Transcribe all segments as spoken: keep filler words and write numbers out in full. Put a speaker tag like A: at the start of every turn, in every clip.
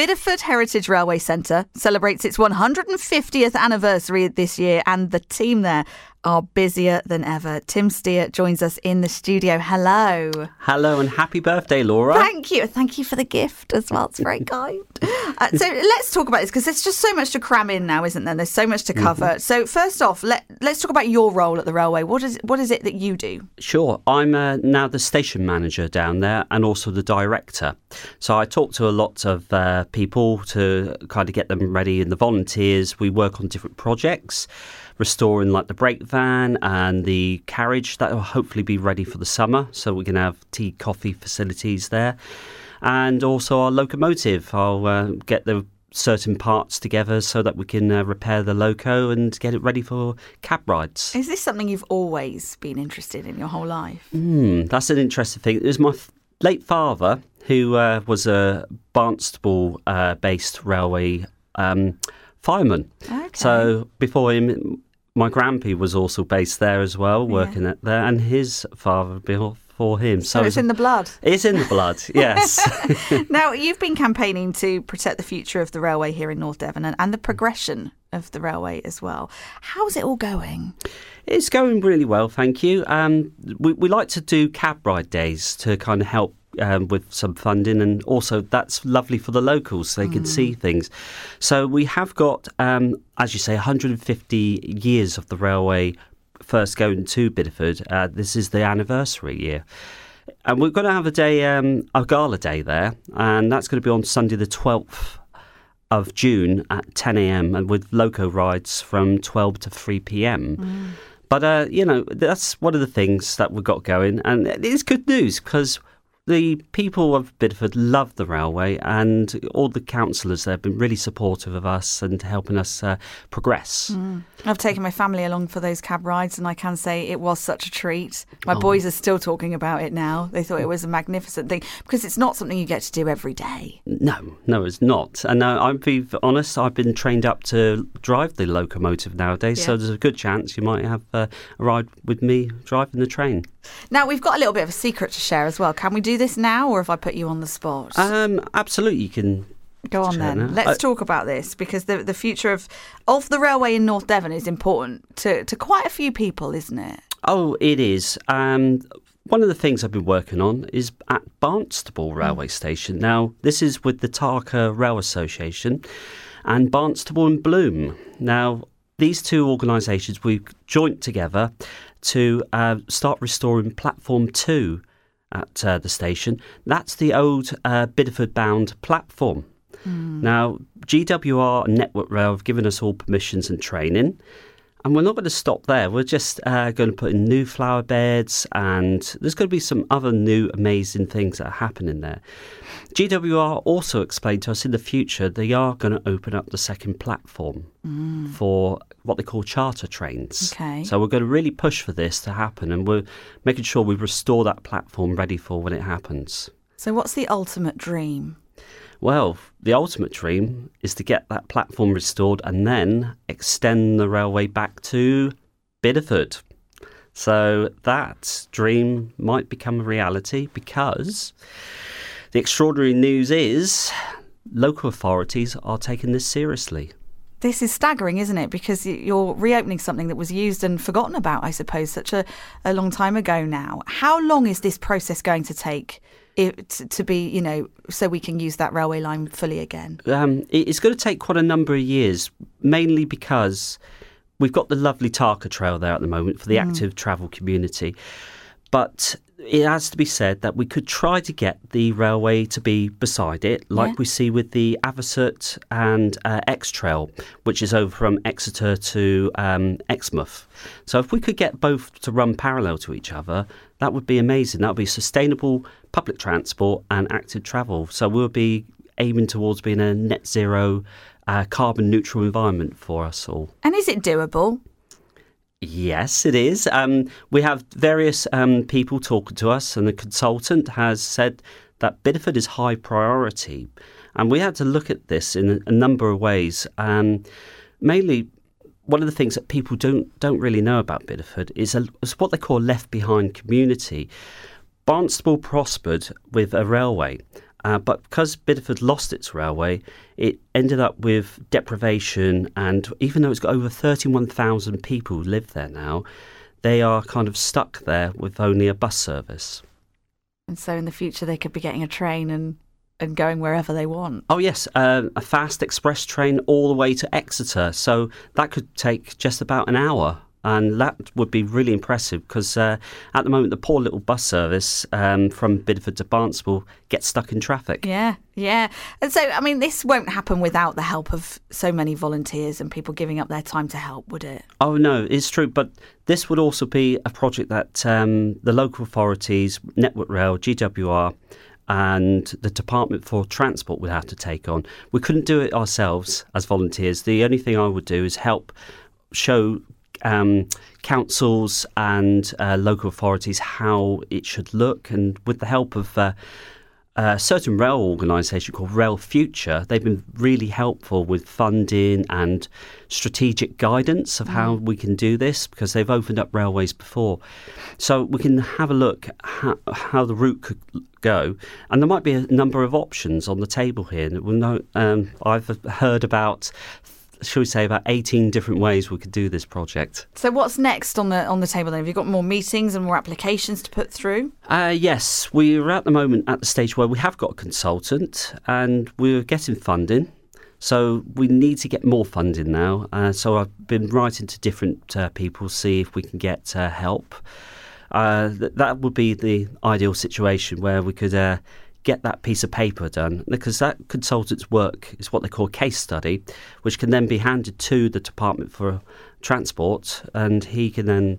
A: Bideford Heritage Railway Centre celebrates its one hundred fiftieth anniversary this year, and the team there are busier than ever. Tim Steer joins us in the studio. Hello.
B: Hello and happy birthday, Laura.
A: Thank you. Thank you for the gift as well. It's very kind. Uh, so let's talk about this, because there's just so much to cram in now, isn't there? There's so much to cover. Mm-hmm. So first off, let, let's talk about your role at the railway. What is, what is it that you do?
B: Sure. I'm uh, now the station manager down there and also the director. So I talk to a lot of uh, people to kind of get them ready, and the volunteers. We work on different projects, restoring like the brake van and the carriage that will hopefully be ready for the summer, so we can have tea, coffee facilities there. And also our locomotive, I'll uh, get the certain parts together so that we can uh, repair the loco and get it ready for cab rides.
A: Is this something you've always been interested in your whole life?
B: Mm, that's an interesting thing. It was my f- late father who uh, was a Barnstaple uh, based railway um, fireman. Okay. So before him, my grandpa was also based there as well, working yeah. at there, and his father before him.
A: So, so it's in the blood.
B: It's in the blood, yes.
A: Now, you've been campaigning to protect the future of the railway here in North Devon and, and the progression of the railway as well. How's it all going?
B: It's going really well, thank you. Um, we, we like to do cab ride days to kind of help Um, with some funding, and also that's lovely for the locals so they can mm. see things. So we have got, um, as you say, one hundred fifty years of the railway first going to Bideford. Uh, this is the anniversary year. And we're going to have a day, um, a gala day there, and that's going to be on Sunday the twelfth of June at ten a.m. and with loco rides from twelve to three p.m. Mm. But, uh, you know, that's one of the things that we've got going, and it is good news because the people of Bideford love the railway, and all the councillors there have been really supportive of us and helping us uh, progress.
A: Mm. I've taken my family along for those cab rides, and I can say it was such a treat. My oh. boys are still talking about it now. They thought it was a magnificent thing, because it's not something you get to do every day.
B: No, no, it's not. And uh, I'll be honest, I've been trained up to drive the locomotive nowadays, yeah. so there's a good chance you might have uh, a ride with me driving the train.
A: Now, we've got a little bit of a secret to share as well. Can we do this now, or have I put you on the spot?
B: Um, absolutely, you can.
A: Go on then. Now. Let's uh, talk about this, because the the future of of the railway in North Devon is important to, to quite a few people, isn't it?
B: Oh, it is. Um, one of the things I've been working on is at Barnstaple Railway mm. Station. Now, this is with the Tarka Rail Association and Barnstaple and Bloom. Now, these two organisations, we've joined together to uh, start restoring Platform two at uh, the station. That's the old uh, Bideford-bound platform. Mm. Now, G W R and Network Rail have given us all permissions and training, and we're not going to stop there. We're just uh, going to put in new flower beds, and there's going to be some other new amazing things that are happening there. G W R also explained to us in the future they are going to open up the second platform mm. for what they call charter trains.
A: Okay.
B: So we're going to really push for this to happen, and we're making sure we restore that platform ready for when it happens.
A: So what's the ultimate dream?
B: Well, the ultimate dream is to get that platform restored and then extend the railway back to Bideford. So that dream might become a reality, because the extraordinary news is local authorities are taking this seriously.
A: This is staggering, isn't it? Because you're reopening something that was used and forgotten about, I suppose, such a, a long time ago now. How long is this process going to take it, to be, you know, so we can use that railway line fully again? Um,
B: it's going to take quite a number of years, mainly because we've got the lovely Tarka Trail there at the moment for the mm. active travel community. But it has to be said that we could try to get the railway to be beside it, like yeah. we see with the Avocet and uh, X Trail, which is over from Exeter to um, Exmouth. So if we could get both to run parallel to each other, that would be amazing. That would be sustainable public transport and active travel. So we'll be aiming towards being a net zero, uh, carbon neutral environment for us all.
A: And is it doable?
B: Yes, it is. Um, we have various um, people talking to us, and the consultant has said that Bideford is high priority. And we had to look at this in a, a number of ways. Um, mainly, one of the things that people don't don't really know about Bideford is, a, is what they call a left behind community. Barnstaple prospered with a railway, Uh, but because Bideford lost its railway, it ended up with deprivation, and even though it's got over thirty-one thousand people who live there now, they are kind of stuck there with only a bus service.
A: And so in the future they could be getting a train and, and going wherever they want.
B: Oh yes, uh, a fast express train all the way to Exeter. So that could take just about an hour. And that would be really impressive because uh, at the moment the poor little bus service um, from Bideford to Barnstaple gets stuck in traffic.
A: Yeah, yeah. And so, I mean, this won't happen without the help of so many volunteers and people giving up their time to help, would it?
B: Oh, no, it's true. But this would also be a project that um, the local authorities, Network Rail, G W R, and the Department for Transport would have to take on. We couldn't do it ourselves as volunteers. The only thing I would do is help show Um, councils and uh, local authorities how it should look, and with the help of uh, a certain rail organisation called Rail Future, they've been really helpful with funding and strategic guidance of how we can do this, because they've opened up railways before. So we can have a look at how, how the route could go, and there might be a number of options on the table here. We'll know, um, I've heard about shall we say, about eighteen different ways we could do this project.
A: So what's next on the on the table then? Have you got more meetings and more applications to put through?
B: Uh, yes, we're at the moment at the stage where we have got a consultant and we're getting funding. So we need to get more funding now. Uh, so I've been writing to different uh, people, see if we can get uh, help. Uh, th- that would be the ideal situation where we could uh, get that piece of paper done, because that consultant's work is what they call a case study, which can then be handed to the Department for Transport, and he can then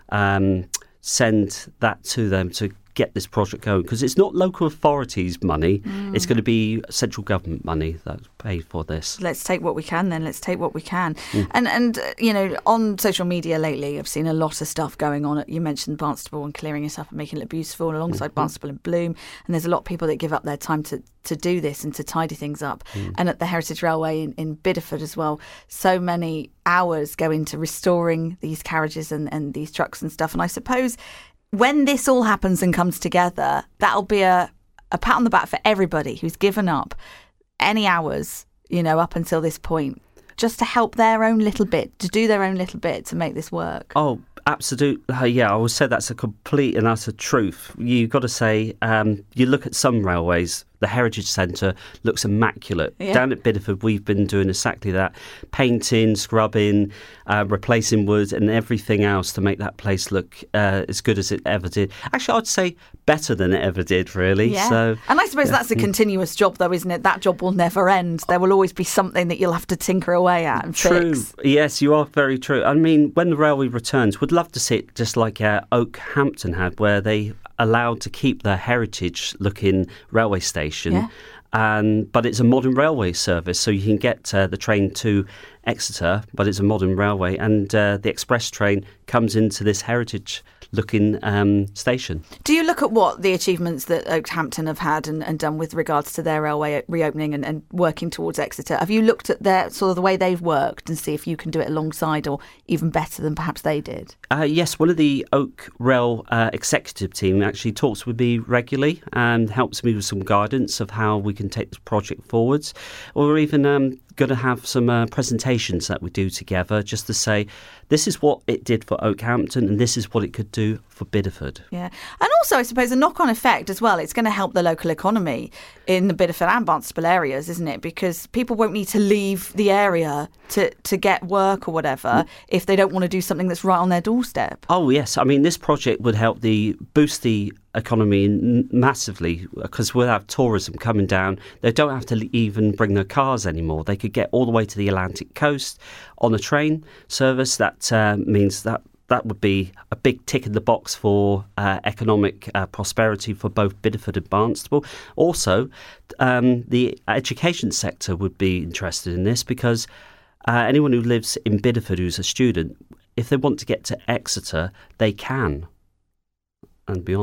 B: um, send that to them to get this project going, because it's not local authorities' money, mm. it's going to be central government money that's paid for this.
A: Let's take what we can then, let's take what we can.
B: Mm.
A: And, and uh, you know, on social media lately, I've seen a lot of stuff going on. You mentioned Barnstaple and clearing it up and making it look beautiful alongside mm-hmm. Barnstaple and Bloom. And there's a lot of people that give up their time to, to do this and to tidy things up. Mm. And at the Heritage Railway in, in Bideford as well, so many hours go into restoring these carriages and, and these trucks and stuff. And I suppose when this all happens and comes together, that'll be a, a pat on the back for everybody who's given up any hours, you know, up until this point, just to help their own little bit, to do their own little bit to make this work.
B: Oh, absolutely. Uh, yeah, I would say that's a complete and utter truth. You've got to say, um, you look at some railways, the Heritage Centre looks immaculate. Yeah. Down at Bideford, we've been doing exactly that. Painting, scrubbing, uh, replacing wood and everything else to make that place look uh, as good as it ever did. Actually, I'd say better than it ever did, really.
A: Yeah.
B: So,
A: and I suppose yeah. that's a continuous job, though, isn't it? That job will never end. There will always be something that you'll have to tinker away at and
B: true.
A: fix.
B: Yes, you are very true. I mean, when the railway returns, we'd love to see it just like uh, Oakhampton had, where they allowed to keep the heritage-looking railway station,
A: yeah.
B: and but it's a modern railway service, so you can get uh, the train to Exeter, but it's a modern railway, and uh, the express train comes into this heritage-looking um, station.
A: Do you look at what the achievements that Oakhampton have had and, and done with regards to their railway reopening and, and working towards Exeter? Have you looked at their sort of the way they've worked and see if you can do it alongside or even better than perhaps they did?
B: Uh, yes, one of the Oak Rail uh, executive team actually talks with me regularly and helps me with some guidance of how we can take this project forwards, or even um, going to have some uh, presentations that we do together just to say this is what it did for Oakhampton and this is what it could do for Bideford.
A: Yeah. And also, I suppose, a knock-on effect as well, it's going to help the local economy in the Bideford and Barnstaple areas, isn't it? Because people won't need to leave the area to, to get work or whatever mm. if they don't want to do something that's right on their doorstep.
B: Oh, yes. I mean, this project would help the boost the economy massively, because we'll have tourism coming down. They don't have to even bring their cars anymore. They could get all the way to the Atlantic coast on a train service. That uh, means that that would be a big tick in the box for uh, economic uh, prosperity for both Bideford and Barnstaple. Also, um, the education sector would be interested in this, because uh, anyone who lives in Bideford who's a student, if they want to get to Exeter, they can, and beyond.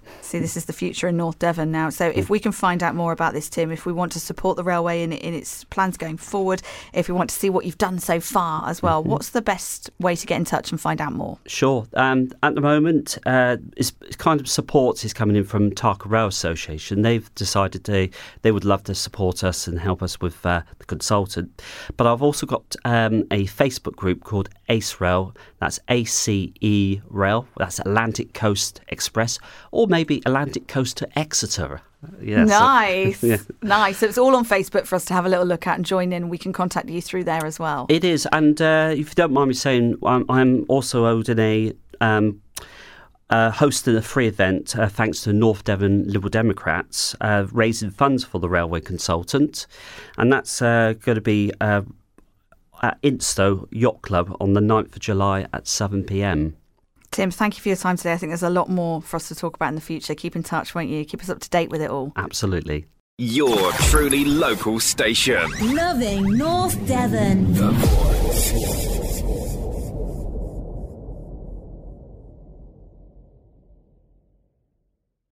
A: See, this is the future in North Devon now. So if we can find out more about this, Tim, if we want to support the railway in, in its plans going forward, if we want to see what you've done so far as well, mm-hmm. what's the best way to get in touch and find out more?
B: Sure. Um, at the moment, uh, it's, it's kind of support is coming in from Tarka Rail Association. They've decided they, they would love to support us and help us with uh, the consultant. But I've also got um, a Facebook group called ACE Rail. That's A C E Rail. That's Atlantic Coast Express. Or maybe Atlantic Coast to Exeter.
A: Yeah, nice. So, yeah. Nice. So it's all on Facebook for us to have a little look at and join in. We can contact you through there as well.
B: It is. And uh, if you don't mind me saying, I'm, I'm also holding a... Um, Uh, hosting a free event uh, thanks to North Devon Liberal Democrats, uh, raising funds for the railway consultant. And that's uh, going to be uh, at Insto Yacht Club on the ninth of July at seven p.m.
A: Tim, thank you for your time today. I think there's a lot more for us to talk about in the future. Keep in touch, won't you? Keep us up to date with it all.
B: Absolutely.
C: Your truly local station.
D: Loving North Devon. The Voice.